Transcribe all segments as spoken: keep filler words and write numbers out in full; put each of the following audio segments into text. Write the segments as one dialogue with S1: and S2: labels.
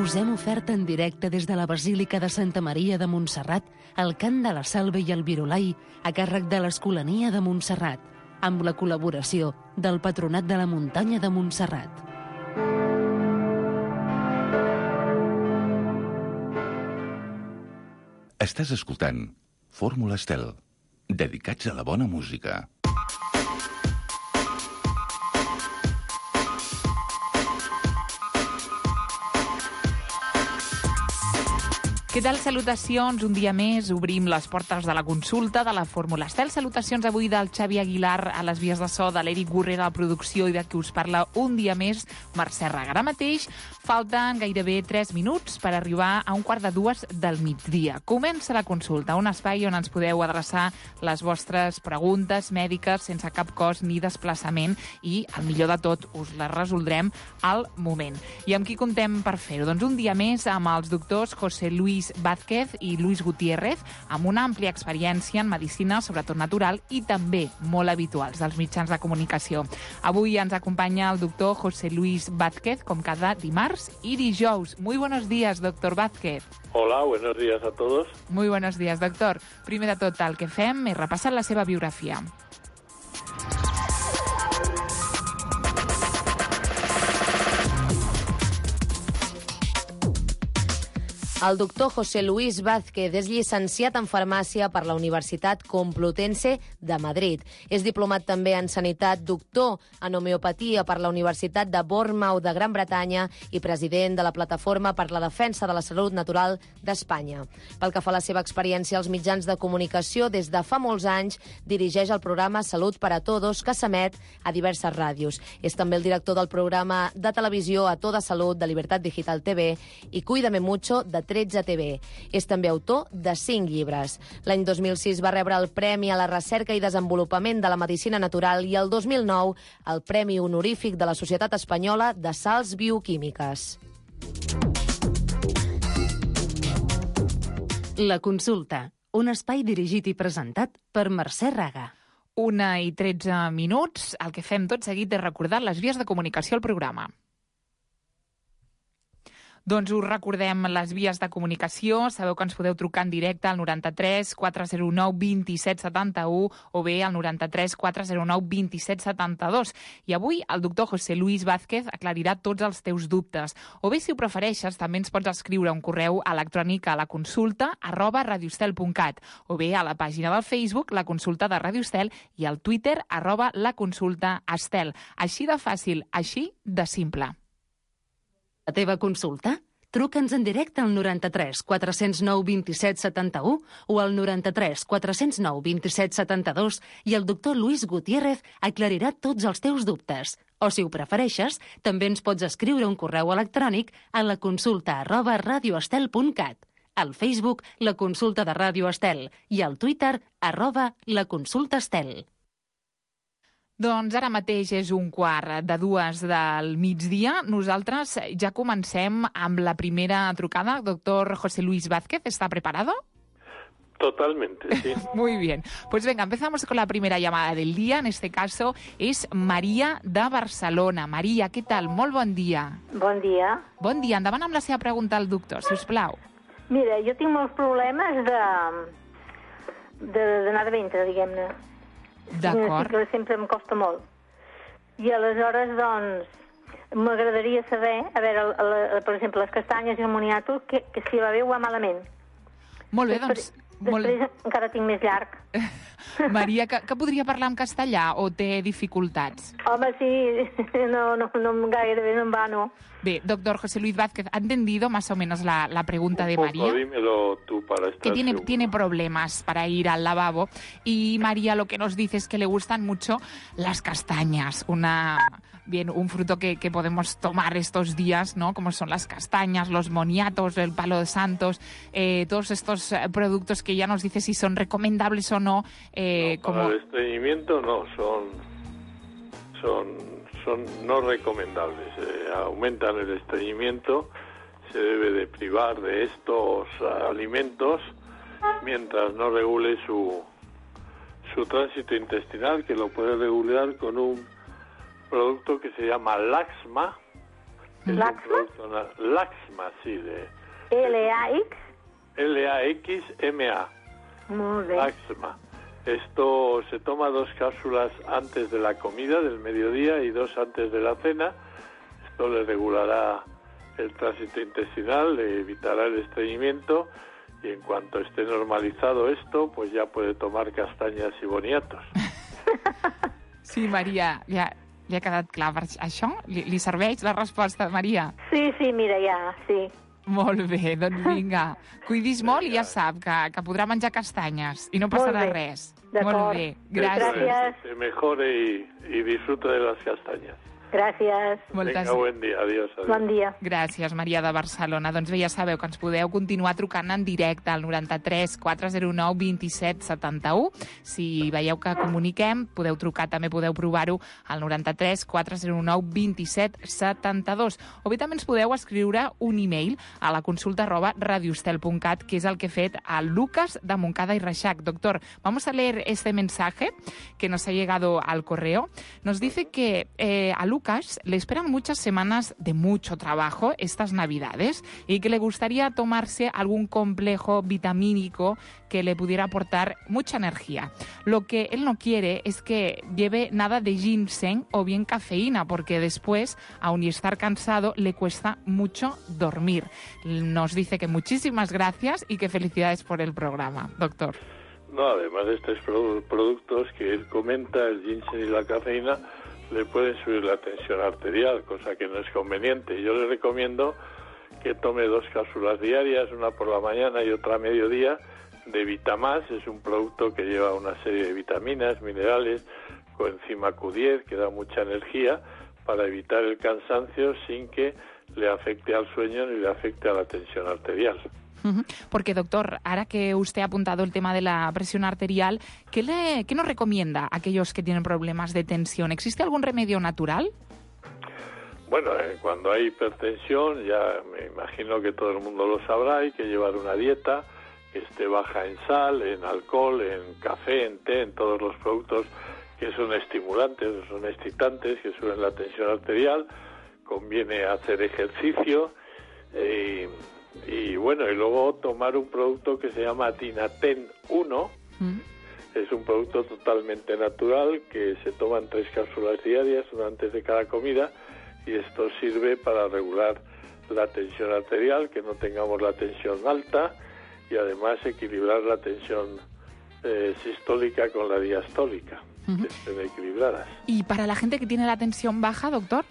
S1: us hem ofert en directe des de la Basílica de Santa Maria de Montserrat el cant de la Salve i el Virolai a càrrec de l'Escolania de Montserrat, amb la col·laboració del Patronat de la Muntanya de Montserrat.
S2: Estàs escoltant Fórmula Estel, dedicats a la bona música.
S3: Què tal? Salutacions. Un dia més obrim les portes de la consulta de la Fórmula Estel. Salutacions avui del Xavi Aguilar a les vies de so, de l'Eric Gorrera a la producció i de qui us parla un dia més, Mercè Raga. Ara mateix falten gairebé tres minuts per arribar a un quart de dues del migdia. Comença la consulta, un espai on ens podeu adreçar les vostres preguntes mèdiques sense cap cost ni desplaçament i, el millor de tot, us les resoldrem al moment. I amb qui contem per fer-ho? Doncs un dia més amb els doctors José Luis Vázquez i Luis Gutiérrez, amb una àmplia experiència en medicina, sobretot natural, i també molt habituals dels mitjans de comunicació. Avui ens acompanya el doctor José Luis Vázquez, com cada dimarts i dijous. Muy buenos días, doctor Vázquez.
S4: Hola, buenos días a todos.
S3: Muy buenos días, doctor. Primer de tot, el que fem és repassar la seva biografia.
S5: El doctor José Luis Vázquez és llicenciat en farmàcia per la Universitat Complutense de Madrid. És diplomat també en sanitat, doctor en homeopatia per la Universitat de Bournemouth de Gran Bretanya i president de la Plataforma per la Defensa de la Salut Natural d'Espanya. Pel que fa a la seva experiència als mitjans de comunicació, des de fa molts anys dirigeix el programa Salut para Todos, que s'emet a diverses ràdios. És també el director del programa de televisió A Toda Salut de Libertad Digital T V i Cuídame Mucho de tretze T V. És també autor de cinc llibres. L'any dos mil sis va rebre el Premi a la Recerca i Desenvolupament de la Medicina Natural i el dos mil nou el Premi Honorífic de la Societat Espanyola de Sals Bioquímiques.
S1: La consulta, un espai dirigit i presentat per Mercè Raga.
S3: Una i tretze minuts. El que fem tot seguit és recordar les vies de comunicació al programa. Doncs us recordem les vies de comunicació. Sabeu que ens podeu trucar en directe al noranta-tres quatre zero nou dos set set u o bé al noranta-tres quatre zero nou dos set set dos. I avui el doctor José Luis Vázquez aclarirà tots els teus dubtes. O bé, si ho prefereixes, també ens pots escriure un correu electrònic a la consulta arroba radioestel punt cat o bé a la pàgina del Facebook, la consulta de Radio Estel, i al Twitter, arroba la consulta Estel. Així de fàcil, així de simple.
S1: La teva consulta? Truca'ns en directe al noranta-tres quatre zero nou dos set set u o al noranta-tres quatre zero nou dos set set dos i el doctor Luis Gutiérrez aclarirà tots els teus dubtes. O, si ho prefereixes, també ens pots escriure un correu electrònic a la consulta arroba radioestel punt cat, al Facebook La Consulta de Ràdio Estel i al Twitter arroba La Consulta Estel.
S3: Doncs ara mateix és un quart de dues del migdia. Nosaltres ja comencem amb la primera trucada. Doctor José Luis Vázquez, ¿está preparado?
S4: Totalmente, sí.
S3: Muy bien. Pues venga, empezamos con la primera llamada del día. En este caso es Maria de Barcelona. Maria, què tal? Molt bon dia.
S6: Bon dia.
S3: Bon dia. Endavant amb la seva pregunta al doctor, si us plau.
S6: Mira, jo tinc molts problemes de d'anar de ventre, diguem-ne.
S3: D'acord.
S6: Que sempre em costa molt. I aleshores, doncs, m'agradaria saber, a veure, el, el, per exemple, les castanyes i el moniato, que, que si va bé o va malament.
S3: Molt bé,
S6: després,
S3: doncs...
S6: Després
S3: molt...
S6: encara tinc més llarg.
S3: Maria, que, que podria parlar en castellà o té dificultats?
S6: Home, sí, no, no, no gairebé no em va, no.
S3: Bé, doctor José Luis Vázquez, ¿ha entendido más o menos la, la pregunta de María?
S4: Dímelo tú para estar
S3: que tiene,
S4: seguro.
S3: tiene problemas para ir al lavabo. Y María lo que nos dice es que le gustan mucho las castañas, una... Bien, un fruto que, que podemos tomar estos días, ¿no? Como son las castañas, los moniatos, el palo de santos, eh, todos estos productos que ya nos dice si son recomendables o no. Eh,
S4: no
S3: como...
S4: Para el estreñimiento no, son, son, son no recomendables. Eh, aumentan el estreñimiento, se debe de privar de estos alimentos mientras no regule su, su tránsito intestinal, que lo puede regular con un producto que se llama Laxma,
S6: Laxma.
S4: Laxma, sí, de...
S6: L A X.
S4: L A X M A.
S6: Muy bien.
S4: Laxma. Esto se toma dos cápsulas antes de la comida del mediodía y dos antes de la cena. Esto le regulará el tránsito intestinal, le evitará el estreñimiento y en cuanto esté normalizado esto, pues ya puede tomar castañas y boniatos.
S3: Sí, Maria, ja, ja ha quedat clar. Per això li, li serveix la resposta, Maria?
S6: Sí, sí, mira, ja, sí.
S3: Molt bé, doncs vinga. Cuidis molt i ja sap que, que podrà menjar castanyes i no passarà res. Molt bé, gràcies.
S6: Gràcies.
S4: Que mejore y, y disfrute de las castañas.
S6: Gràcies.
S3: Moltes...
S4: Vinga, buen dia. Adiós, adiós.
S6: Bon dia.
S3: Gràcies, Maria de Barcelona. Doncs bé, ja sabeu que ens podeu continuar trucant en directe al noranta-tres quatre zero nou vint set setanta-u. Si veieu que comuniquem, podeu trucar, també podeu provar-ho al noranta-tres quatre zero nou vint set setanta-dos. O bé també ens podeu escriure un e-mail a la consulta arroba radiostel punt cat, que és el que he fet a Lucas de Montcada y Reixac. Doctor, vamos a leer este mensaje que nos ha llegado al correo. Nos dice que eh, a Lucas le esperan muchas semanas de mucho trabajo estas Navidades y que le gustaría tomarse algún complejo vitamínico que le pudiera aportar mucha energía. Lo que él no quiere es que lleve nada de ginseng o bien cafeína, porque después, aun y estar cansado, le cuesta mucho dormir. Nos dice que muchísimas gracias y que felicidades por el programa, doctor.
S4: No, además de estos productos que él comenta, el ginseng y la cafeína, le pueden subir la tensión arterial, cosa que no es conveniente. Yo le recomiendo que tome dos cápsulas diarias, una por la mañana y otra a mediodía, de Vitamás. Es un producto que lleva una serie de vitaminas, minerales, coenzima Q diez, que da mucha energía para evitar el cansancio sin que le afecte al sueño ni le afecte a la tensión arterial.
S3: Porque, doctor, ahora que usted ha apuntado el tema de la presión arterial, ¿qué, le, qué nos recomienda a aquellos que tienen problemas de tensión? ¿Existe algún remedio natural?
S4: Bueno, eh, cuando hay hipertensión, ya me imagino que todo el mundo lo sabrá, hay que llevar una dieta que esté baja en sal, en alcohol, en café, en té, en todos los productos que son estimulantes, son excitantes, que suben la tensión arterial. Conviene hacer ejercicio eh, y bueno, y luego tomar un producto que se llama Tinaten uno. ¿Mm? Es un producto totalmente natural que se toma en tres cápsulas diarias, una antes de cada comida, y esto sirve para regular la tensión arterial, que no tengamos la tensión alta, y además equilibrar la tensión eh, sistólica con la diastólica, uh-huh. que estén equilibradas.
S3: ¿Y para la gente que tiene la tensión baja, doctor?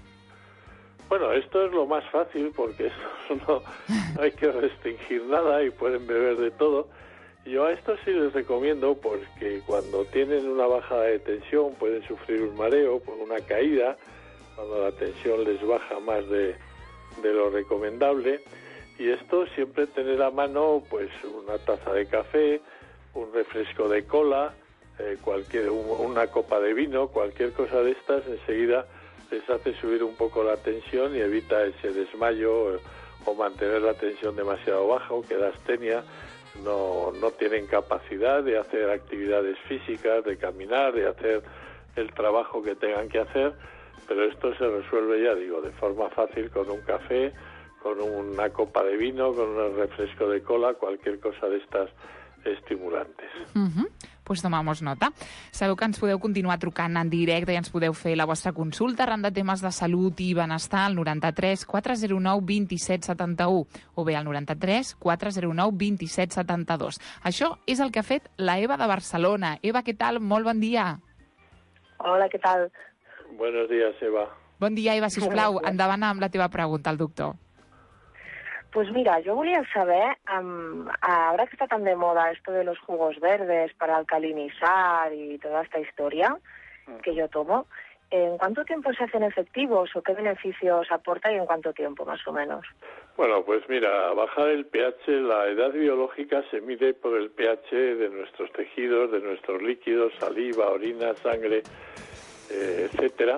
S4: Bueno, esto es lo más fácil porque esto no, no hay que restringir nada y pueden beber de todo. Yo a esto sí les recomiendo porque cuando tienen una bajada de tensión pueden sufrir un mareo por una caída, cuando la tensión les baja más de, de lo recomendable. Y esto siempre tener a mano pues una taza de café, un refresco de cola, eh, cualquier una copa de vino, cualquier cosa de estas enseguida les hace subir un poco la tensión y evita ese desmayo o mantener la tensión demasiado baja o que da astenia. No, no tienen capacidad de hacer actividades físicas, de caminar, de hacer el trabajo que tengan que hacer, pero esto se resuelve, ya digo, de forma fácil con un café, con una copa de vino, con un refresco de cola, cualquier cosa de estas estimulantes.
S3: Uh-huh. Pues tomamos nota. Sabeu que ens podeu continuar trucant en directe i ens podeu fer la vostra consulta arran de temes de salut i benestar al noranta-tres quatre zero nou vint set setanta-u o bé al noranta-tres quatre zero nou vint set setanta-dos. Això és el que ha fet la Eva de Barcelona. Eva, què tal? Molt bon dia.
S7: Hola, què tal?
S4: Buenos días, Eva.
S3: Bon dia, Eva, sisplau, endavant amb la teva pregunta al doctor.
S7: Pues mira, yo voy a saber, um, ahora que está tan de moda esto de los jugos verdes para alcalinizar y toda esta historia que yo tomo, ¿en cuánto tiempo se hacen efectivos o qué beneficios aporta y en cuánto tiempo más o menos?
S4: Bueno, pues mira, bajar el pH, la edad biológica se mide por el pH de nuestros tejidos, de nuestros líquidos, saliva, orina, sangre, eh, etcétera.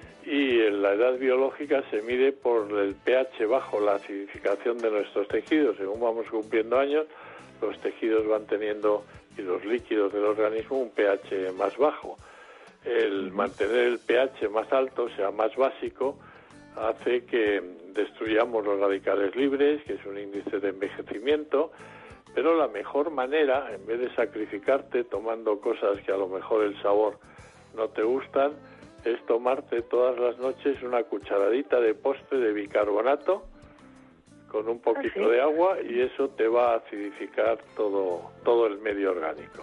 S4: Y en la edad biológica se mide por el pH bajo, la acidificación de nuestros tejidos. Según vamos cumpliendo años, los tejidos van teniendo, y los líquidos del organismo, un pH más bajo. El mantener el pH más alto, o sea, más básico, hace que destruyamos los radicales libres, que es un índice de envejecimiento, pero la mejor manera, en vez de sacrificarte tomando cosas que a lo mejor el sabor no te gustan, es tomarte todas las noches una cucharadita de postre de bicarbonato con un poquito
S7: ¿Ah, sí?
S4: de agua, y eso te va a acidificar todo, todo el medio orgánico.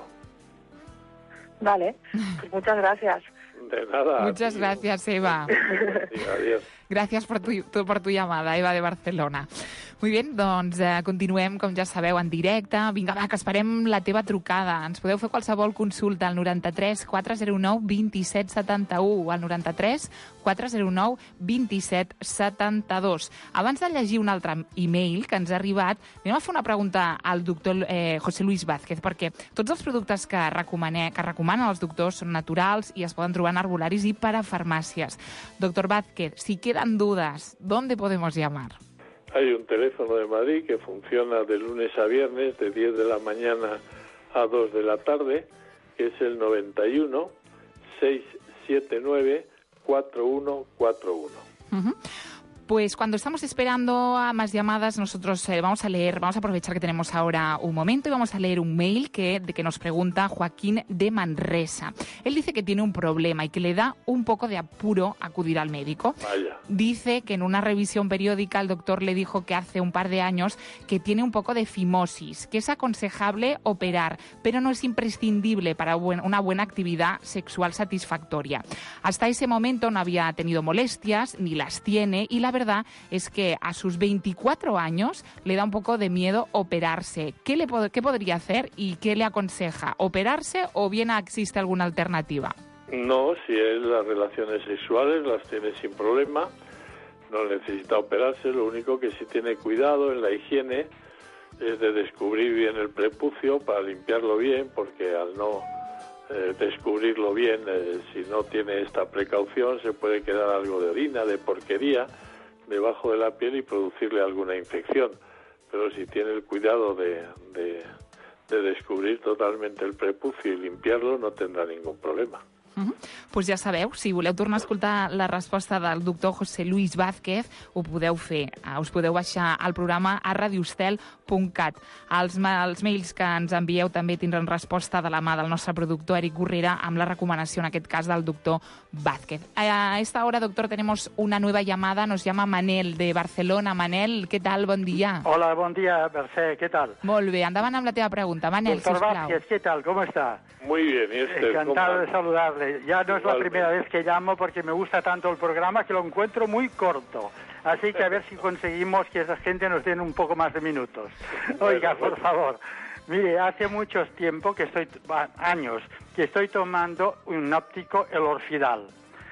S7: Vale, pues muchas gracias.
S4: De nada.
S3: Muchas
S4: tío.
S3: gracias, Eva.
S4: Sí, adiós.
S3: Gràcies per tu, tu, per tu llamada, Eva de Barcelona. Muy bien, doncs eh, continuem, com ja sabeu, en directe. Vinga, va, que esperem la teva trucada. Ens podeu fer qualsevol consulta al noranta-tres quatre zero nou vint-i-set setanta-u o al noranta-tres quatre zero nou vint-i-set setanta-dos. Abans de llegir un altre e-mail que ens ha arribat, anem a fer una pregunta al doctor eh, José Luis Vázquez, perquè tots els productes que, recomane, que recomanen els doctors són naturals i es poden trobar en arbolaris i parafarmàcies. Doctor Vázquez, si quedan dudas, ¿dónde podemos llamar?
S4: Hay un teléfono de Madrid que funciona de lunes a viernes de diez de la mañana a dos de la tarde, que es el noventa y uno, seiscientos setenta y nueve, cuarenta y uno cuarenta y uno.
S3: Uh-huh. Pues cuando estamos esperando a más llamadas, nosotros eh, vamos a leer, vamos a aprovechar que tenemos ahora un momento y vamos a leer un mail que, de que nos pregunta Joaquín de Manresa. Él dice que tiene un problema y que le da un poco de apuro acudir al médico.
S4: Vaya.
S3: Dice que en una revisión periódica el doctor le dijo que hace un par de años que tiene un poco de fimosis, que es aconsejable operar, pero no es imprescindible para buen, una buena actividad sexual satisfactoria. Hasta ese momento no había tenido molestias, ni las tiene, y la verdad es que a sus veinticuatro años le da un poco de miedo operarse. ¿Qué, le, qué podría hacer y qué le aconseja? ¿Operarse o bien existe alguna alternativa?
S4: No, si él las relaciones sexuales las tiene sin problema, no necesita operarse. Lo único que sí tiene cuidado en la higiene es de descubrir bien el prepucio para limpiarlo bien, porque al no eh, descubrirlo bien, eh, si no tiene esta precaución, se puede quedar algo de orina, de porquería debajo de la piel y producirle alguna infección. Pero si tiene el cuidado de, de, de descubrir totalmente el prepucio y limpiarlo, no tendrá ningún problema.
S3: Uh-huh. Pues ja sabeu, si voleu tornar a escoltar la resposta del doctor José Luis Vázquez, ho podeu fer. Us podeu baixar el programa a radiostel punt cat. Els, els mails que ens envieu també tindran resposta de la mà del nostre productor Eric Gurrera amb la recomanació, en aquest cas, del doctor Vázquez. A esta hora, doctor, tenemos una nueva llamada. Nos llama Manel, de Barcelona. Manel, què tal? Bon dia.
S8: Hola, bon dia, Mercè, què tal?
S3: Molt bé, endavant amb la teva pregunta. Manel,
S8: Doctor
S3: sisplau.
S8: Vázquez, ¿qué tal? ¿Cómo está?
S4: Muy bien, ¿y usted?
S8: Encantado
S4: ¿Cómo?
S8: de saludarle. Ya no es la primera vez que llamo porque me gusta tanto el programa que lo encuentro muy corto. Así que a ver si conseguimos que esa gente nos den un poco más de minutos. Oiga, por favor. Mire, hace mucho tiempo que estoy, años, que estoy tomando un óptico, el Orfidal.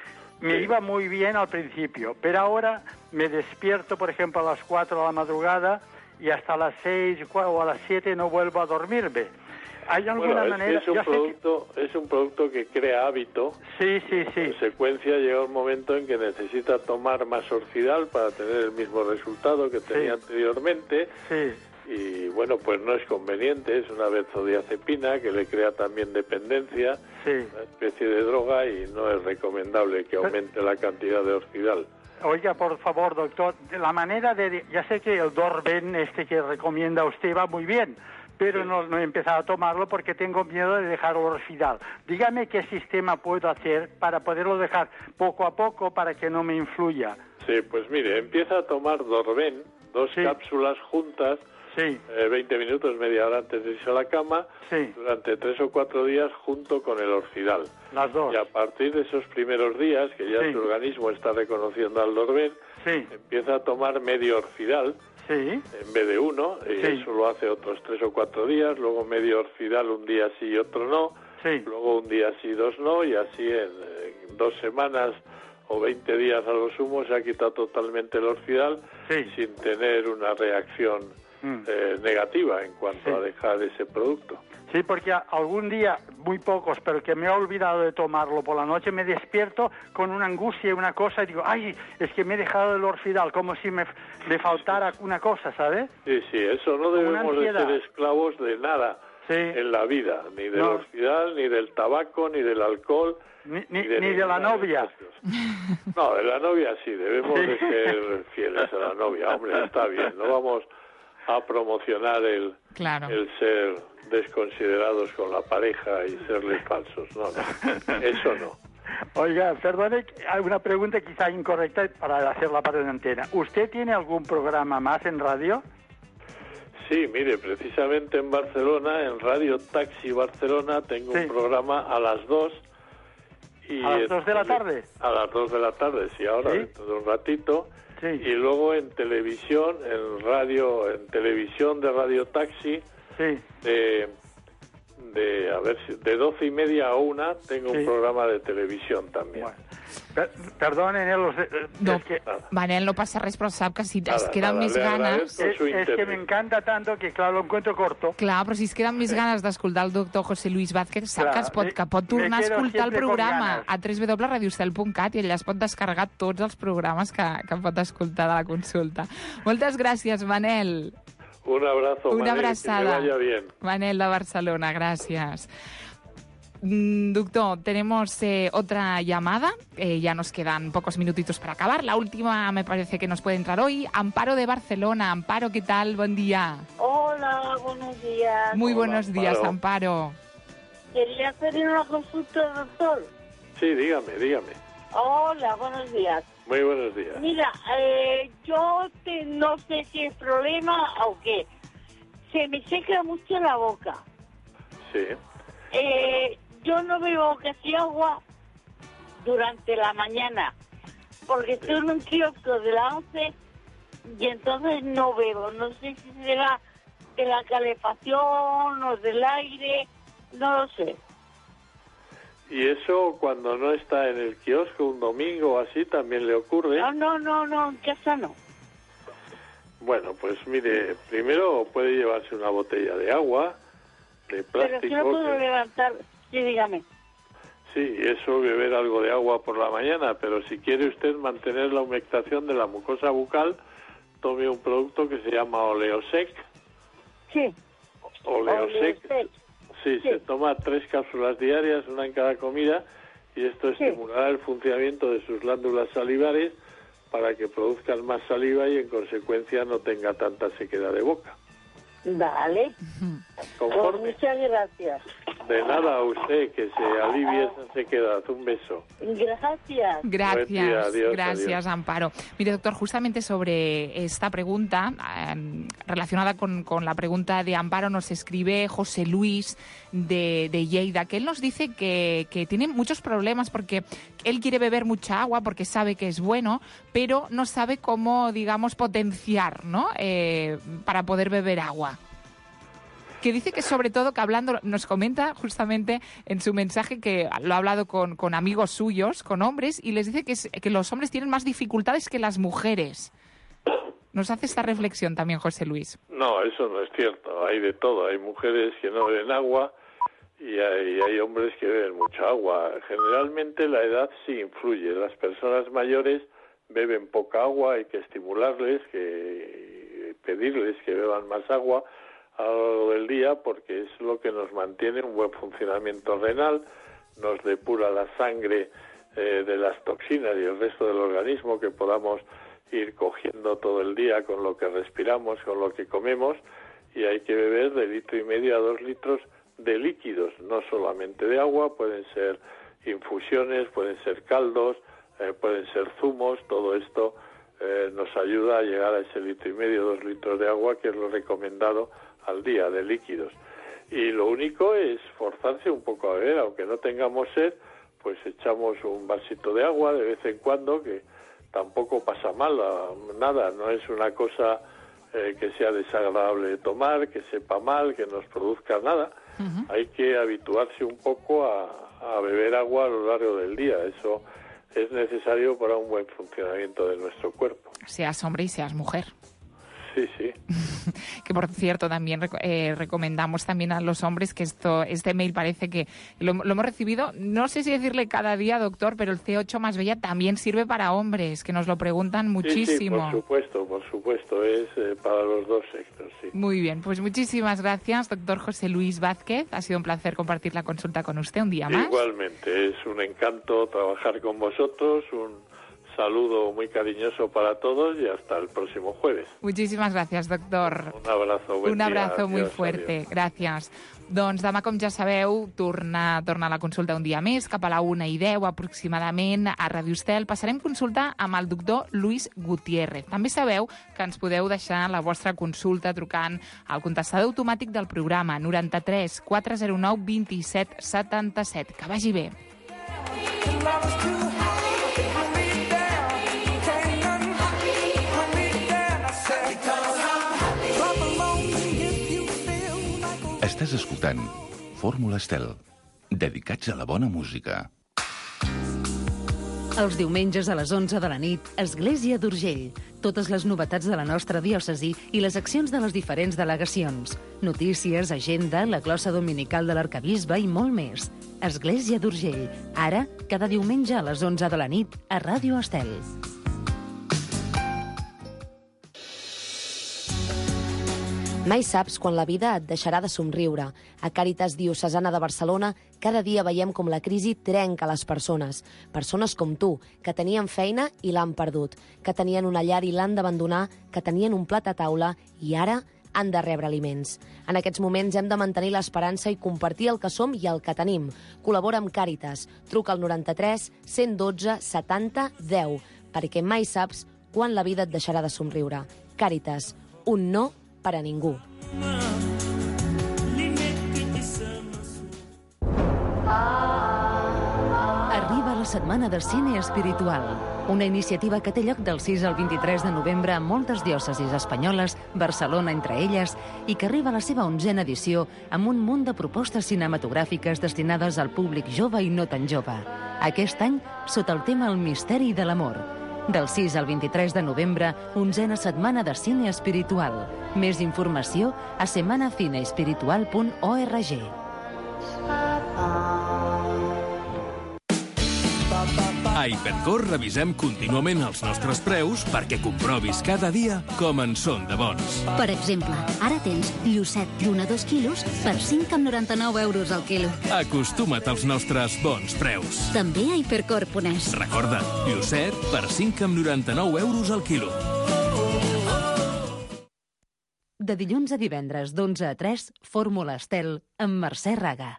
S8: Me
S4: Sí.
S8: iba muy bien al principio, pero ahora me despierto, por ejemplo, a las cuatro de la madrugada y hasta las seis o a las siete no vuelvo a dormirme. ¿Hay alguna
S4: Bueno, es,
S8: manera?
S4: que es, un
S8: Yo sé
S4: producto, es un producto que crea hábito.
S8: que... Sí, sí,
S4: En
S8: sí.
S4: consecuencia, llega un momento en que necesita tomar más Orfidal para tener el mismo resultado que tenía
S8: Sí.
S4: anteriormente.
S8: Sí.
S4: Y bueno, pues no es conveniente, es una benzodiazepina que le crea también dependencia,
S8: Sí.
S4: una especie de droga, y no es recomendable que aumente la cantidad de Orfidal.
S8: Oiga, por favor, doctor, de la manera de... Ya sé que el Dorben, este que recomienda usted, va muy bien, pero
S4: Sí.
S8: no, no he empezado a tomarlo porque tengo miedo de dejar el Orfidal. Dígame qué sistema puedo hacer para poderlo dejar poco a poco para que no me influya.
S4: Sí, pues mire, empieza a tomar Dorben, dos
S8: Sí.
S4: cápsulas juntas,
S8: Sí,
S4: eh, veinte minutos, media hora antes de irse a la cama,
S8: sí,
S4: durante tres o cuatro días junto con el Orfidal.
S8: las dos.
S4: Y a partir de esos primeros días, que ya
S8: Sí.
S4: su organismo está reconociendo al Dorben,
S8: Sí,
S4: empieza a tomar medio Orfidal
S8: sí,
S4: en vez de uno, y
S8: Sí.
S4: eso lo hace otros tres o cuatro días, luego medio Orfidal un día sí y otro no,
S8: sí.
S4: luego un día sí, dos no, y así en, en dos semanas o veinte días a lo sumo se ha quitado totalmente el Orfidal,
S8: Sí.
S4: sin tener una reacción
S8: Mm.
S4: eh, negativa en cuanto
S8: Sí.
S4: a dejar ese producto.
S8: Sí, porque algún día, muy pocos, pero que me he olvidado de tomarlo por la noche, me despierto con una angustia y una cosa y digo, ay, es que me he dejado el Orfidal, como si me, me faltara una cosa, ¿sabes?
S4: Sí, sí, eso no
S8: Como una
S4: debemos de
S8: ansiedad.
S4: ser esclavos de nada
S8: Sí.
S4: en la vida, ni del
S8: No.
S4: Orfidal, ni del tabaco, ni del alcohol,
S8: Ni, ni,
S4: de
S8: ni de la
S4: ninguna de
S8: novia.
S4: estas cosas. No, de la novia sí, debemos de ser fieles a la novia. Hombre, está bien, no vamos a promocionar el,
S3: claro.
S4: el ser desconsiderados con la pareja y serles falsos. No, no, eso no.
S8: Oiga, perdone, hay una pregunta quizá incorrecta para hacer la parte de antena. ¿Usted tiene algún programa más en radio?
S4: Sí, mire, precisamente en Barcelona, en Radio Taxi Barcelona, tengo
S8: sí.
S4: un programa a las dos. Y
S8: ¿A las dos de la tarde?
S4: A las dos de la tarde, sí, ahora,
S8: ¿Sí?
S4: dentro de un ratito.
S8: Sí.
S4: Y luego en televisión, en radio, en televisión de Radio Taxi,
S8: sí.
S4: de, de, a ver, si, de doce y media a una, tengo sí. un programa de televisión también.
S8: Bueno. Per perdonen, eh, los, eh,
S3: no,
S8: es que...
S3: Manel, no passa res, però sap que si
S4: nada,
S3: es queden
S4: nada,
S3: més ganes...
S8: Es, es que me encanta tanto que, claro, lo encuentro corto.
S3: Clar, però si es queden més ganes d'escoltar el doctor José Luis Vázquez, sap
S8: clar,
S3: que, es pot, que pot tornar a escoltar el programa a w w w punt radiostel punt cat i allà es pot descarregar tots els programes que, que pot escoltar de la consulta. Moltes gràcies, Manel.
S4: Un abrazo,
S3: Una
S4: Manel,
S3: abraçada.
S4: que te vaya bien.
S3: Manel de Barcelona, gracias. Doctor, tenemos eh, otra llamada. Eh, ya nos quedan pocos minutitos para acabar. La última me parece que nos puede entrar hoy. Amparo de Barcelona. Amparo, ¿qué tal? Buen día.
S9: Hola, buenos días.
S3: Muy
S4: Hola,
S3: buenos días,
S4: Amparo.
S3: Amparo.
S9: Quería hacer una consulta, doctor.
S4: Sí, dígame, dígame.
S9: Hola, buenos días.
S4: Muy buenos días.
S9: Mira, eh, yo te, no sé si es problema o qué. Se me seca mucho la boca.
S4: Sí.
S9: Eh, yo no bebo casi agua durante la mañana, porque estoy en un kiosco de la once y entonces no bebo. No sé si será de la calefacción o del aire, no lo sé.
S4: ¿Y eso cuando no está en el kiosco un domingo o así también le ocurre?
S9: No, no, no, no, en casa no.
S4: Bueno, pues mire, primero puede llevarse una botella de agua, de plástico.
S9: Pero si no puedo
S4: que...
S9: levantar, sí, dígame.
S4: Sí, eso, beber algo de agua por la mañana, pero si quiere usted mantener la humectación de la mucosa bucal, tome un producto que se llama Oleosec.
S9: Sí.
S4: Oleosec.
S9: Oleosec.
S4: Sí,
S9: Sí.
S4: se toma tres cápsulas diarias, una en cada comida, y esto
S9: Sí.
S4: estimulará el funcionamiento de sus glándulas salivares para que produzcan más saliva y en consecuencia no tenga tanta sequedad de boca.
S9: Vale. Pues
S4: Conforme.
S9: muchas gracias.
S4: De nada a usted, que se alivie esa sequedad. Un beso.
S9: Gracias.
S3: Gracias,
S4: día, adiós,
S3: gracias,
S4: adiós.
S3: Amparo. Mire, doctor, justamente sobre esta pregunta, eh, relacionada con, con la pregunta de Amparo, nos escribe José Luis de, de Lleida, que él nos dice que, que tiene muchos problemas porque él quiere beber mucha agua porque sabe que es bueno, pero no sabe cómo, digamos, potenciar, ¿no? Eh, para poder beber agua. Que dice que sobre todo, que hablando, nos comenta justamente en su mensaje que lo ha hablado con, con amigos suyos, con hombres, y les dice que, es, que los hombres tienen más dificultades que las mujeres. Nos hace esta reflexión también José Luis.
S4: No, eso no es cierto. Hay de todo. Hay mujeres que no beben agua y hay, hay hombres que beben mucha agua. Generalmente la edad sí influye. Las personas mayores beben poca agua, hay que estimularles, que pedirles que beban más agua a lo largo del día, porque es lo que nos mantiene un buen funcionamiento renal, nos depura la sangre eh, de las toxinas y el resto del organismo que podamos ir cogiendo todo el día con lo que respiramos, con lo que comemos, y hay que beber de litro y medio a dos litros de líquidos, no solamente de agua, pueden ser infusiones, pueden ser caldos, eh, pueden ser zumos, todo esto eh, nos ayuda a llegar a ese litro y medio, dos litros de agua, que es lo recomendado al día de líquidos. Y lo único es forzarse un poco a beber, aunque no tengamos sed, pues echamos un vasito de agua de vez en cuando, que tampoco pasa mal, nada, no es una cosa eh, que sea desagradable de tomar, que sepa mal, que nos produzca nada. Uh-huh. Hay que habituarse un poco a, a beber agua a lo largo del día, eso es necesario para un buen funcionamiento de nuestro cuerpo.
S3: Seas hombre y seas mujer.
S4: Sí, sí.
S3: Que por cierto también eh, recomendamos también a los hombres que esto este mail parece que lo, lo hemos recibido, no sé si decirle cada día, doctor, pero el C ocho más bella también sirve para hombres, que nos lo preguntan muchísimo.
S4: Sí, sí, por supuesto, por supuesto, es eh, para los dos sexos, sí.
S3: Muy bien, pues muchísimas gracias, doctor José Luis Vázquez. Ha sido un placer compartir la consulta con usted un día más.
S4: Igualmente, es un encanto trabajar con vosotros, un saludo muy cariñoso para todos y hasta el próximo jueves.
S3: Muchísimas gracias, doctor.
S4: Un abrazo, buen
S3: Un
S4: día.
S3: abrazo muy
S4: Adiós,
S3: fuerte.
S4: adiós.
S3: Gràcies. Doncs demà, com ja sabeu, torna, torna la consulta un dia més, cap a la una i deu aproximadament, a Ràdio Estel. Passarem consulta amb el doctor Luis Gutiérrez. També sabeu que ens podeu deixar la vostra consulta trucant al contestador automàtic del programa noranta-tres quatre zero nou vint-i-set setanta-set. Que vagi bé.
S2: Estàs escoltant Fórmula Estel, dedicats a la bona música.
S1: Els diumenges a les onze de la nit, Església d'Urgell. Totes les novetats de la nostra diòcesi i les accions de les diferents delegacions. Notícies, agenda, la glossa dominical de l'arcabisbe i molt més. Església d'Urgell. Ara, cada diumenge a les onze de la nit, a Ràdio Estel.
S5: Mai saps quan la vida et deixarà de somriure. A Càritas Diocesana de Barcelona cada dia veiem com la crisi trenca les persones. Persones com tu, que tenien feina i l'han perdut, que tenien una llar i l'han d'abandonar, que tenien un plat a taula i ara han de rebre aliments. En aquests moments hem de mantenir l'esperança i compartir el que som i el que tenim. Col·labora amb Càritas. Truca al noranta-tres cent dotze setanta deu, perquè mai saps quan la vida et deixarà de somriure. Càritas, un no per a ningú.
S1: Arriba la Setmana de Cine Espiritual, una iniciativa que té lloc del sis al vint-i-tres de novembre a moltes diòcesis espanyoles, Barcelona entre elles, i que arriba a la seva onzena edició amb un munt de propostes cinematogràfiques destinades al públic jove i no tan jove. Aquest any, sota el tema El misteri de l'amor. Del sis al vint-i-tres de novembre, onzena setmana de cine espiritual. Més informació a semana cine espiritual punt org.
S10: A Hipercor revisem contínuament els nostres preus perquè comprovis cada dia com en són de bons.
S11: Per exemple, ara tens llucet d'una a dos quilos per cinc coma noranta-nou euros al quilo.
S10: Acostuma't als nostres bons preus.
S11: També a hipercor punt es.
S10: Recorda, llucet per cinc coma noranta-nou euros al quilo.
S1: De dilluns a divendres d'onze a tres, Fórmula Estel amb Mercè Raga.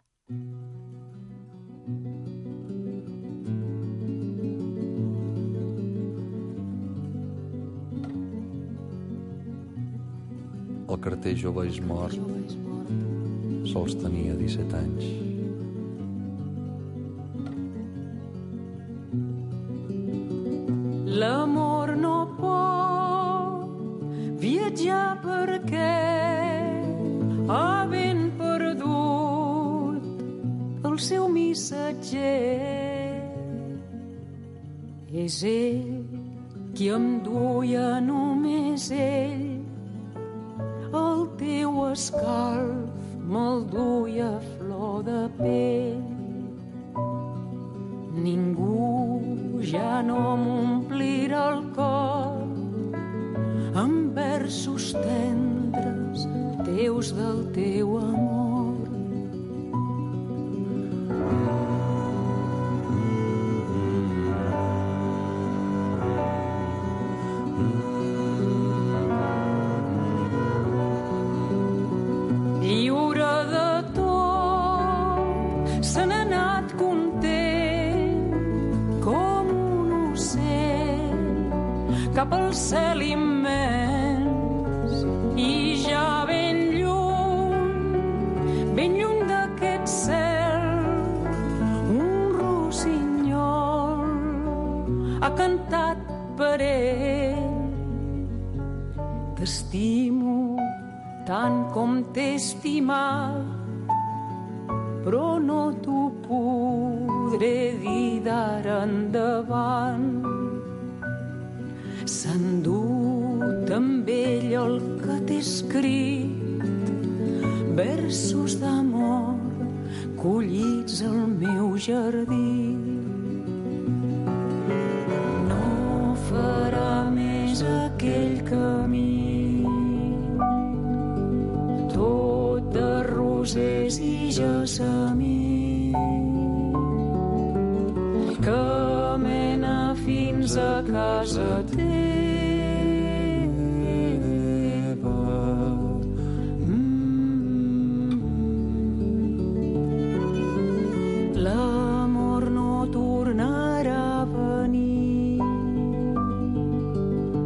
S12: El carter jove és mort, sols tenia disset anys.
S13: L'amor no pot viatjar perquè havent perdut el seu missatger. És ell qui em duia només ell. El teu escalf me'l duia flor de pell. Ningú ja no m'omplirà el cor amb versos tendres teus del teu amor. Cap al cel immens i ja ben lluny, ben lluny d'aquest cel, un rossinyol ha cantat per ell. T'estimo tant com t'he estimat, però no t'ho podré dir d'ara endavant. S'ha endut amb ell el que t'he escrit, versos d'amor collits al meu jardí. No farà més aquell camí, tot de rosers i gessamí, que mena fins a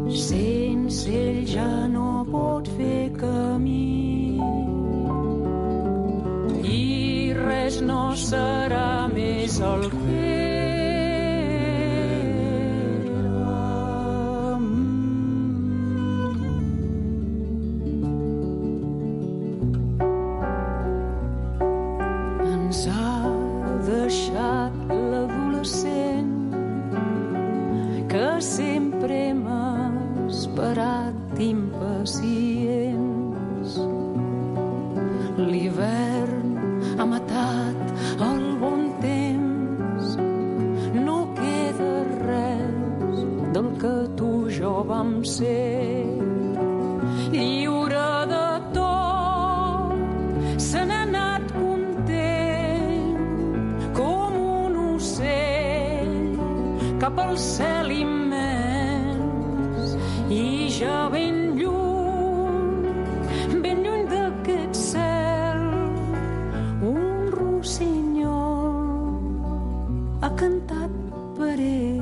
S13: sense ell ja no pot fer camí. I res no serà més el que impacients. L'hivern ha matat el bon temps, no queda res del que tu i jo vam ser. Lliure de tot, se n'ha anat content com un ocell cap al cel immens i ja ben cantat per ell.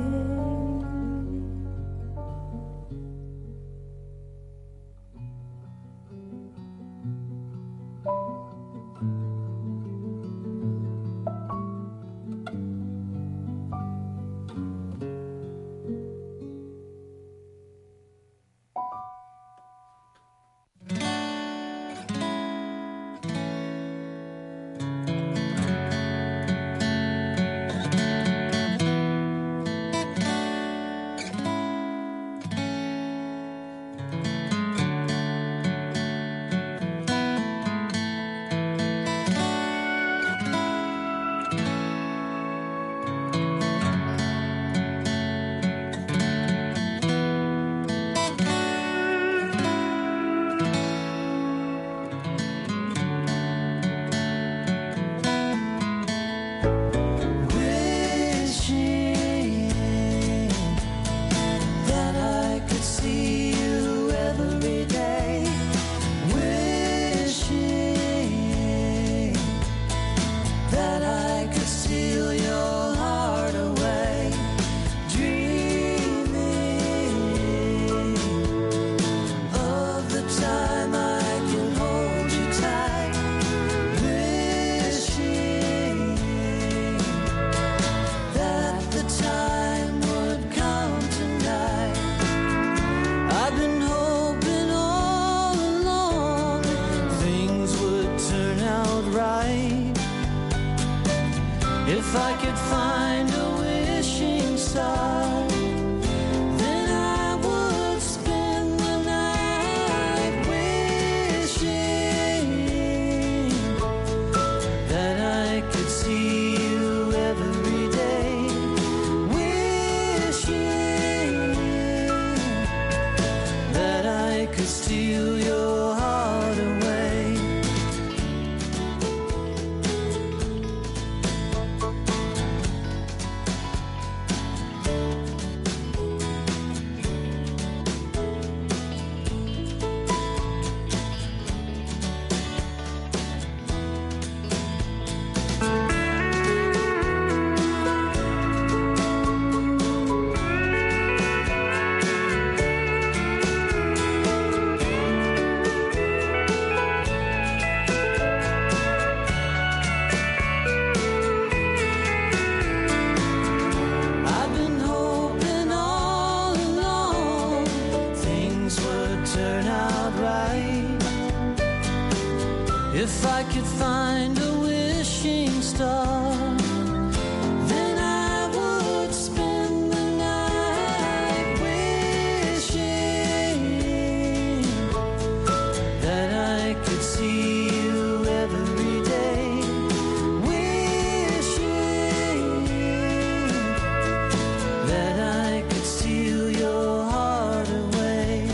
S13: If I could find a wishing star, then I would spend the night wishing that I could see you every day, wishing that I could steal your heart away. If I could find a wishing star, then I would spend the night wishing that I could see you every day, wishing that I could steal your heart away.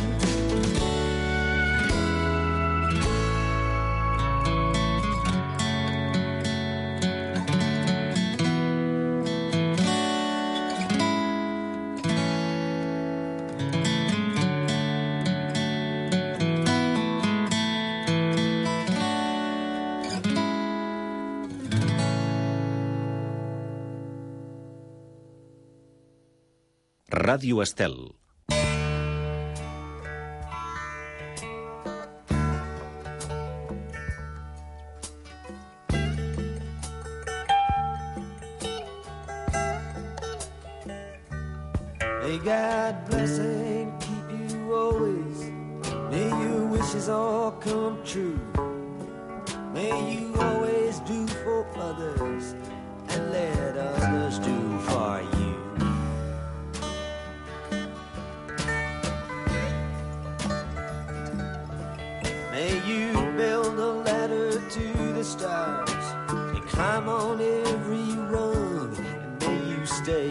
S14: Ràdio Estel.
S13: God bless and keep you always. May your wishes all come true. May you always do for others and let others do for you. May you build a ladder to the stars and climb on every rung, and may you stay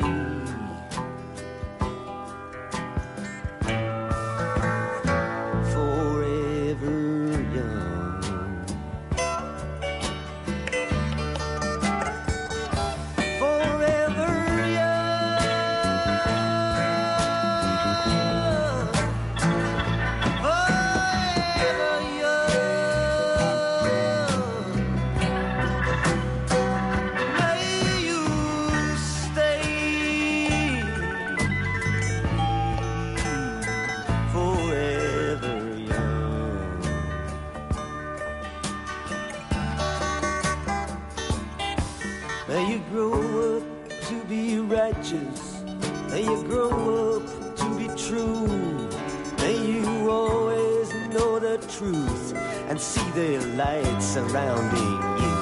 S13: May you grow up to be true. May you always know the truth and see the light surrounding you.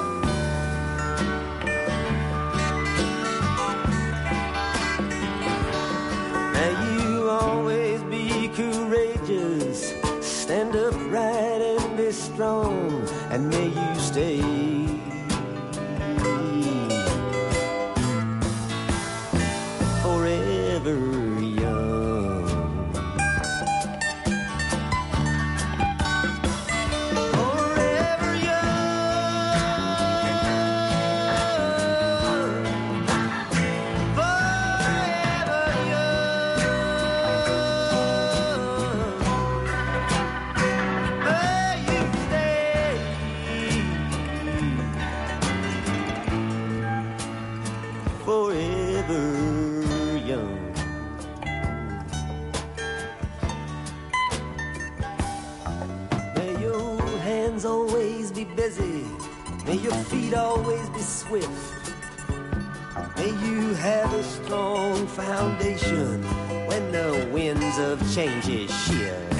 S13: May you always be courageous, stand upright and be strong, and may you stay busy. May your feet always be swift. May you have a strong foundation when the winds of change shift.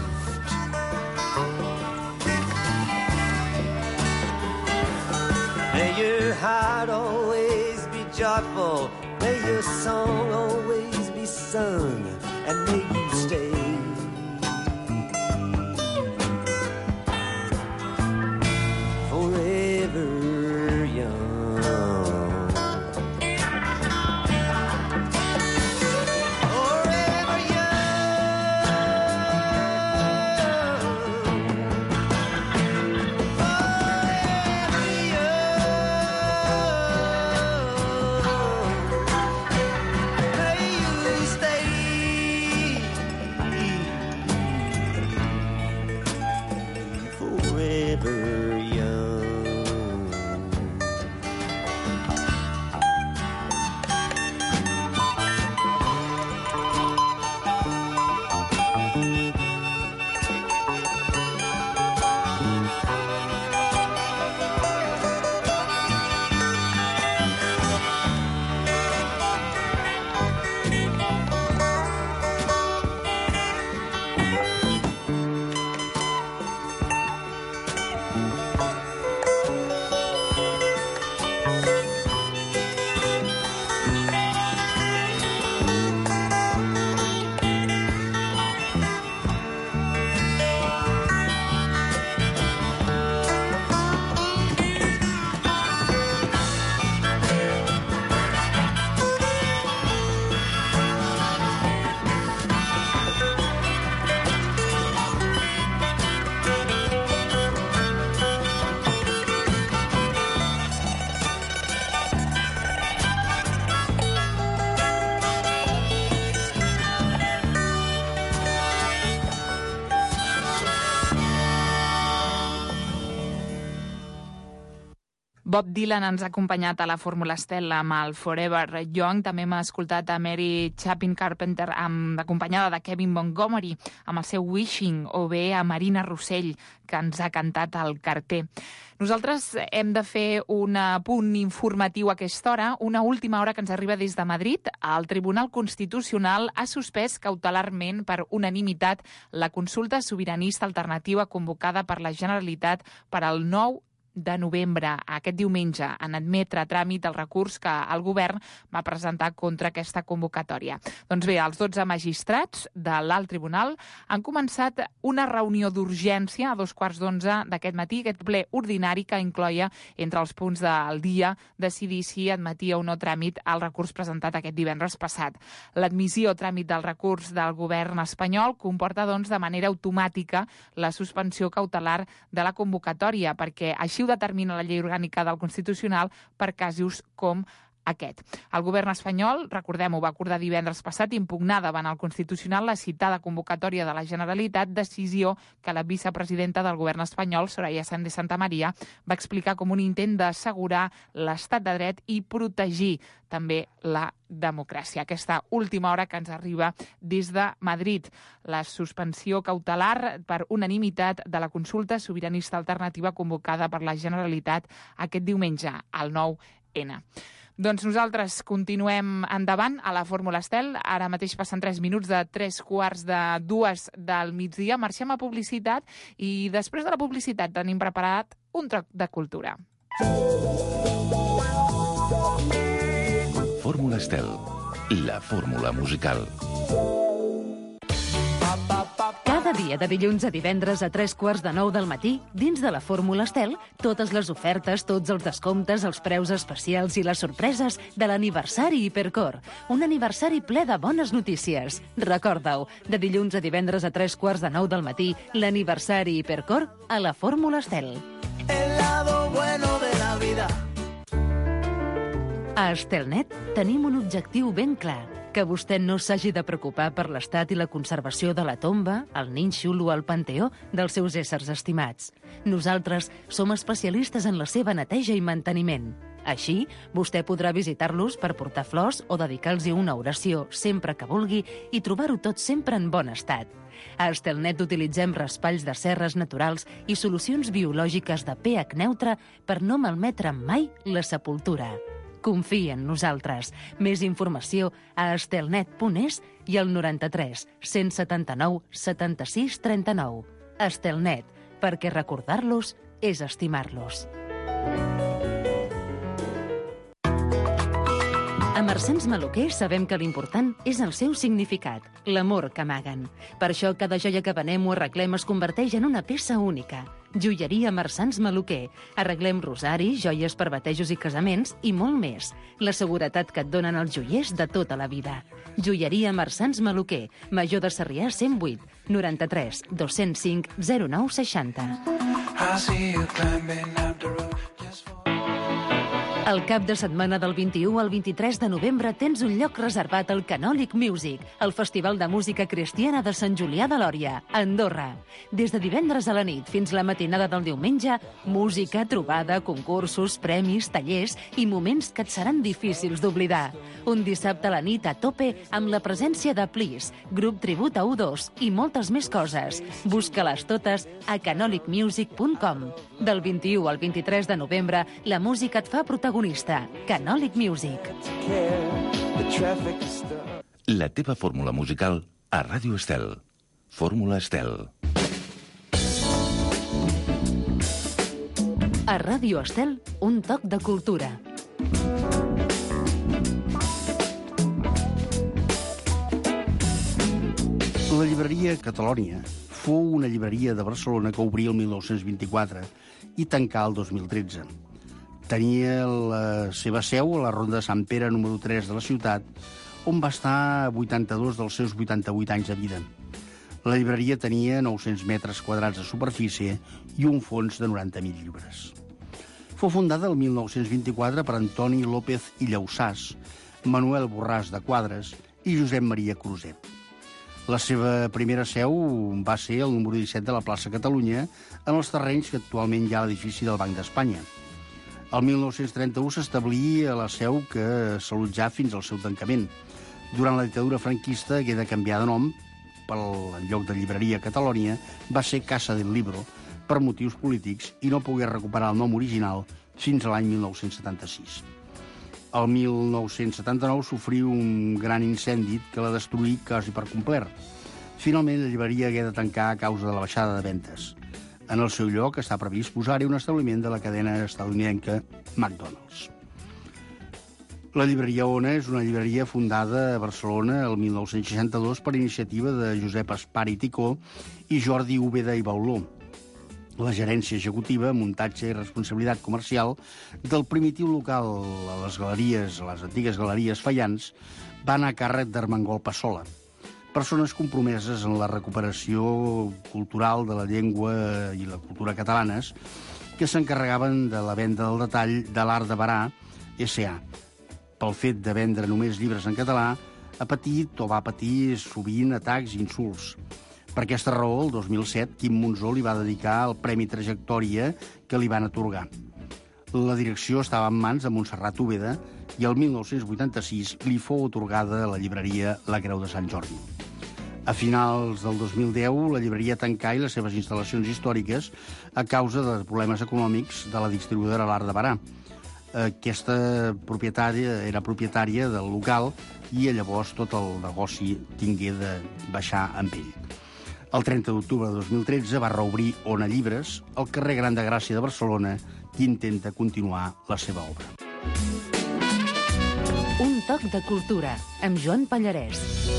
S13: May your heart always be joyful. May your song always be sung, and may you stay
S3: Bob Dylan ens ha acompanyat a la Fórmula Estel amb el Forever Young. També hem escoltat a Mary Chapin Carpenter amb, acompanyada de Kevin Montgomery amb el seu Wishing, o bé a Marina Rossell, que ens ha cantat el carter. Nosaltres hem de fer un punt informatiu a aquesta hora, una última hora que ens arriba des de Madrid. El Tribunal Constitucional ha suspès cautelarment per unanimitat la consulta sobiranista alternativa convocada per la Generalitat per al nou de novembre, aquest diumenge, en admetre a tràmit el recurs que el govern va presentar contra aquesta convocatòria. Doncs bé, els dotze magistrats de l'Alt Tribunal han començat una reunió d'urgència a dos quarts d'onze d'aquest matí, aquest ple ordinari que incloia, entre els punts del dia, decidir si admetia o no tràmit el recurs presentat aquest divendres passat. L'admissió a tràmit del recurs del govern espanyol comporta, doncs, de manera automàtica la suspensió cautelar de la convocatòria, perquè així ho determina la llei orgànica del Constitucional per casos com aquest. El govern espanyol, recordem-ho, va acordar divendres passat impugnar davant el Constitucional la citada convocatòria de la Generalitat, decisió que la vicepresidenta del govern espanyol, Soraya Sáenz de Santamaría, va explicar com un intent d'assegurar l'estat de dret i protegir també la democràcia. Aquesta última hora que ens arriba des de Madrid. La suspensió cautelar per unanimitat de la consulta sobiranista alternativa convocada per la Generalitat aquest diumenge, al nou ene. Doncs nosaltres continuem endavant a la Fórmula Estel. Ara mateix passen tres minuts de tres quarts de dues del migdia. Marxem a publicitat i després de la publicitat tenim preparat un troc de cultura.
S2: Fórmula Estel, la fórmula musical.
S1: Cada dia de dilluns a divendres a tres quarts de nou del matí, dins de la Fórmula Estel, totes les ofertes, tots els descomptes, els preus especials i les sorpreses de l'aniversari Hipercor. Un aniversari ple de bones notícies. Recorda-ho, de dilluns a divendres a tres quarts de nou del matí, l'aniversari Hipercor a la Fórmula Estel.
S13: El lado bueno de la vida.
S1: A Estelnet tenim un objectiu ben clar, que vostè no s'hagi de preocupar per l'estat i la conservació de la tomba, el nínxol o el panteó dels seus éssers estimats. Nosaltres som especialistes en la seva neteja i manteniment. Així, vostè podrà visitar-los per portar flors o dedicar-los una oració sempre que vulgui i trobar-ho tot sempre en bon estat. A Estelnet utilitzem raspalls de serres naturals i solucions biològiques de pH neutre per no malmetre mai la sepultura. Confia en nosaltres. Més informació a estelnet punt es i al noranta-tres cent setanta-nou setanta-sis trenta-nou. Estelnet, perquè recordar-los és estimar-los. A Marsans Maluquer sabem que l'important és el seu significat, l'amor que amaguen. Per això cada joia que venem o arreglem es converteix en una peça única. Joieria Marsans Maluquer. Arreglem rosaris, joies per batejos i casaments i molt més. La seguretat que et donen els joiers de tota la vida. Joieria Marsans Maluquer. Major de Sarrià cent vuit, noranta-tres dos-cents cinc zero nou seixanta. El cap de setmana del vint-i-u al vint-i-tres de novembre tens un lloc reservat al Canòlic Music, el festival de música cristiana de Sant Julià de Lòria, a Andorra. Des de divendres a la nit fins la matinada del diumenge, música, trobada, concursos, premis, tallers i moments que et seran difícils d'oblidar. Un dissabte a la nit a tope amb la presència de Plis, grup tribut a U dos i moltes més coses. Busca-les totes a canòlic music punt com. Del vint-i-u al vint-i-tres de novembre, la música et fa protagonista. Canòlic Music.
S2: La teva fórmula musical a Ràdio Estel. Fórmula Estel.
S1: A Ràdio Estel, un toc de cultura.
S14: La llibreria Catalònia fou una llibreria de Barcelona que obrí el mil nou-cents vint-i-quatre i tancà el dos mil tretze. Tenia la seva seu a la Ronda de Sant Pere número tres de la ciutat, on va estar vuitanta-dos dels seus vuitanta-vuit anys de vida. La llibreria tenia nou-cents metres quadrats de superfície i un fons de noranta mil llibres. Fou fundada el mil nou-cents vint-i-quatre per Antoni López i Llausàs, Manuel Borràs de Quadres i Josep Maria Cruzet. La seva primera seu va ser al número disset de la plaça Catalunya, en els terrenys que actualment hi ha a l'edifici del Banc d'Espanya. El mil nou-cents trenta-u s'establí a la seu que s'allotjà fins al seu tancament. Durant la dictadura franquista hagué de canviar de nom, pel en lloc de Llibreria Catalònia, va ser Casa del Libro, per motius polítics, i no pogué recuperar el nom original fins a l'any mil nou-cents setanta-sis. El mil nou-cents setanta-nou sofrí un gran incendi que la destruí quasi per complet. Finalment, la llibreria hagué de tancar a causa de la baixada de ventes. En el seu lloc està previst posar-hi un establiment de la cadena estatunidenca McDonald's. La llibreria Ona és una llibreria fundada a Barcelona el mil nou-cents seixanta-dos per iniciativa de Josep Espari Ticó i Jordi Úbeda i Bauló. La gerència executiva, muntatge i responsabilitat comercial del primitiu local a les galeries, a les antigues galeries Faians, va anar a càrrec d'Armengol Passola. Persones compromeses en la recuperació cultural de la llengua i la cultura catalanes que s'encarregaven de la venda del detall de l'Art de Barà, S A Pel fet de vendre només llibres en català, ha patit o va patir sovint atacs i insults. Per aquesta raó, el dos mil set, Quim Monzó li va dedicar el Premi Trajectòria que li van atorgar. La direcció estava en mans de Montserrat Úbeda i el mil nou-cents vuitanta-sis li fou atorgada a la llibreria La Creu de Sant Jordi. A finals del dos mil deu, la llibreria tancà i les seves instal·lacions històriques a causa de problemes econòmics de la distribuïdora L'Art de Barà. Aquesta propietària era propietària del local i llavors tot el negoci tingué de baixar amb ell. El trenta d'octubre de dos mil tretze va reobrir Ona Llibres, al carrer Gran de Gràcia de Barcelona, que intenta continuar la seva obra.
S1: Un toc de cultura, amb Joan Pallarès.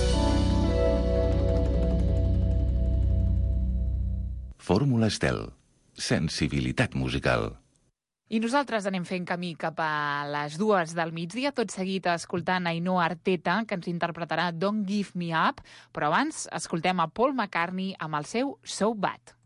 S2: Fórmula Estel. Sensibilitat musical.
S3: I nosaltres anem fent camí cap a les dues del migdia, tot seguit escoltant Ainhoa Arteta, que ens interpretarà Don't Give Me Up, però abans escoltem a Paul McCartney amb el seu So Bad.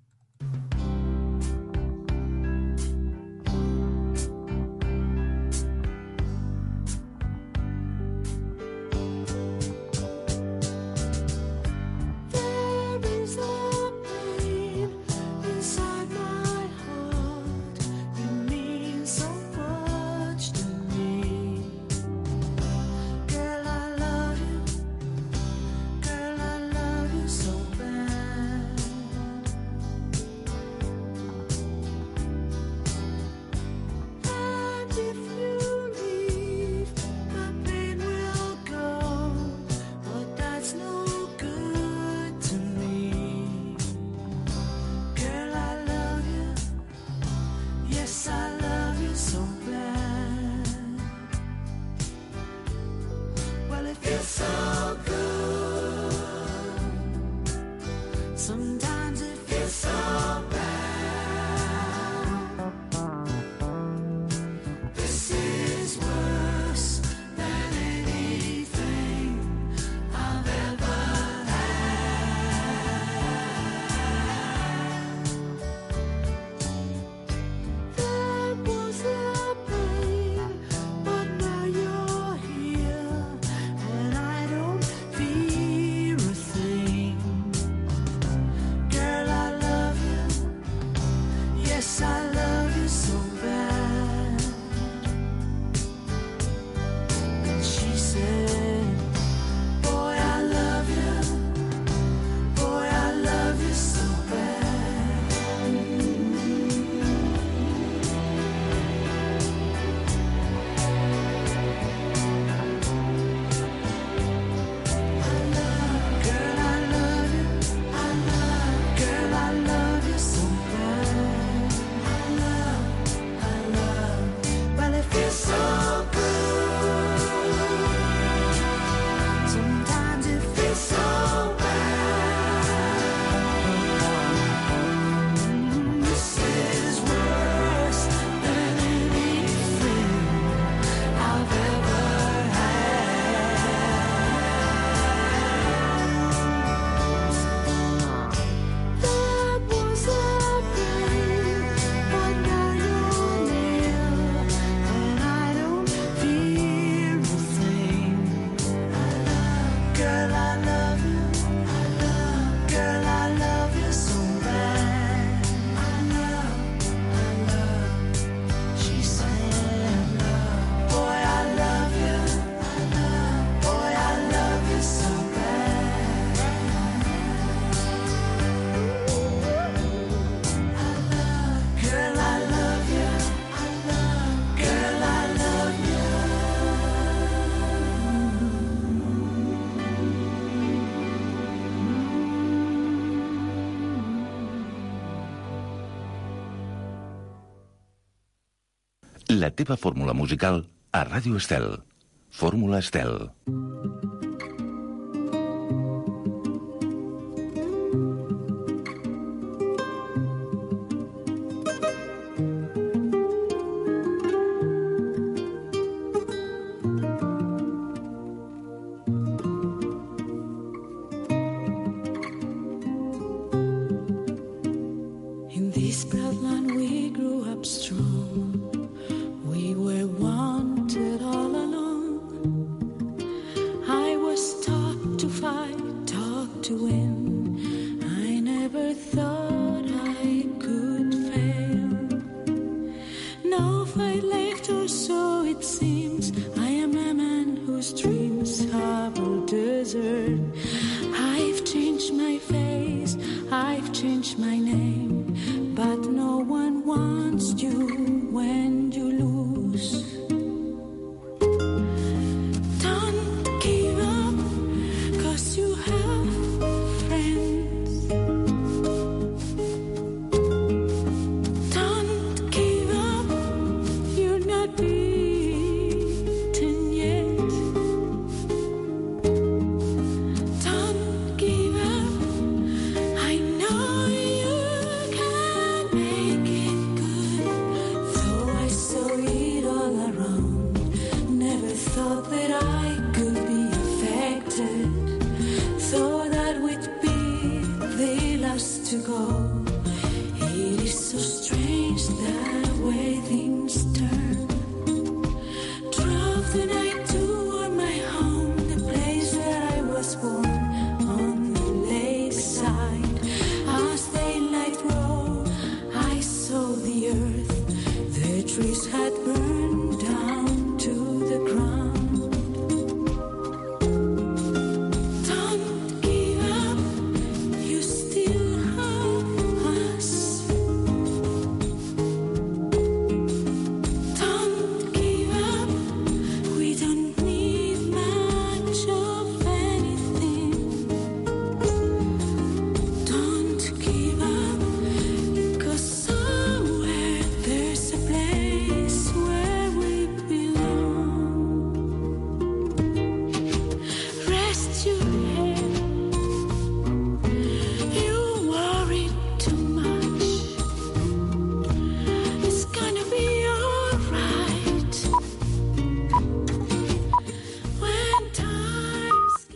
S13: Girl,
S2: La teva fórmula musical a Ràdio Estel. Fórmula Estel.
S15: In this proud land we grew up strong. We were wanted all along. I was taught to fight, taught to win. I never thought I could fail. No fight left, or so it seems. I am a man whose dreams have all desert. I've changed my face, I've changed my name, but no one wants you when you lose. Don't give up, 'cause you have friends. Don't give up, you're not beaten yet. Don't give up, I know you can make it good. Though I saw it all around, never thought that I could be affected. Thought that would be the last to go. It is so strange that way things